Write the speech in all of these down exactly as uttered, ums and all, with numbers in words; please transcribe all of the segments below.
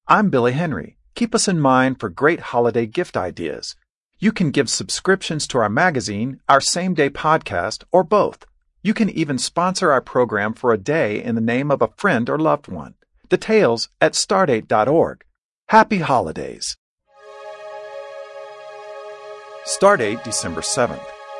I'm Billy Henry. Keep us in mind for great holiday gift ideas. You can give subscriptions to our magazine, our same-day podcast, or both. You can even sponsor our program for a day in the name of a friend or loved one. Details at stardate dot org. Happy holidays. Stardate, December seventh.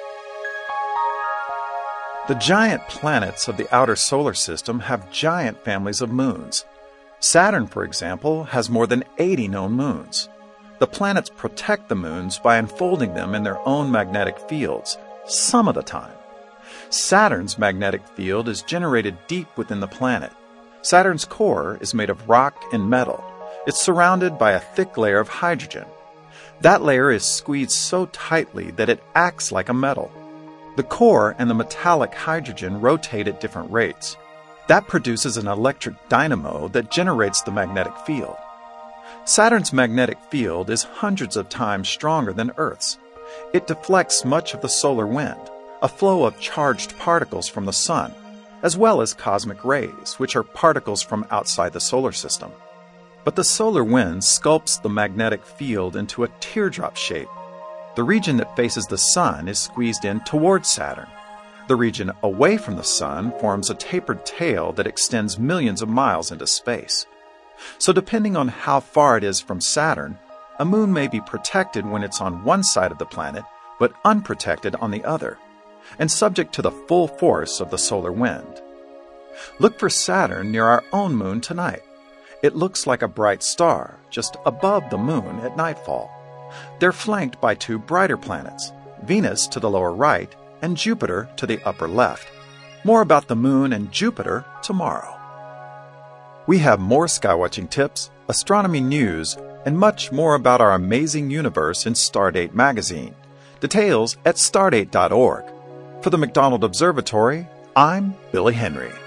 The giant planets of the outer solar system have giant families of moons. Saturn, for example, has more than eighty known moons. The planets protect the moons by enfolding them in their own magnetic fields, some of the time. Saturn's magnetic field is generated deep within the planet. Saturn's core is made of rock and metal. It's surrounded by a thick layer of hydrogen. That layer is squeezed so tightly that it acts like a metal. The core and the metallic hydrogen rotate at different rates. That produces an electric dynamo that generates the magnetic field. Saturn's magnetic field is hundreds of times stronger than Earth's. It deflects much of the solar wind, a flow of charged particles from the sun, as well as cosmic rays, which are particles from outside the solar system. But the solar wind sculpts the magnetic field into a teardrop shape. The region that faces the sun is squeezed in towards Saturn. The region away from the sun forms a tapered tail that extends millions of miles into space. So depending on how far it is from Saturn, a moon may be protected when it's on one side of the planet, but unprotected on the other, and subject to the full force of the solar wind. Look for Saturn near our own moon tonight. It looks like a bright star just above the moon at nightfall. They're flanked by two brighter planets, Venus to the lower right and Jupiter to the upper left. More about the moon and Jupiter tomorrow. We have more skywatching tips, astronomy news, and much more about our amazing universe in Stardate magazine. Details at stardate dot org. For the McDonald Observatory, I'm Billy Henry.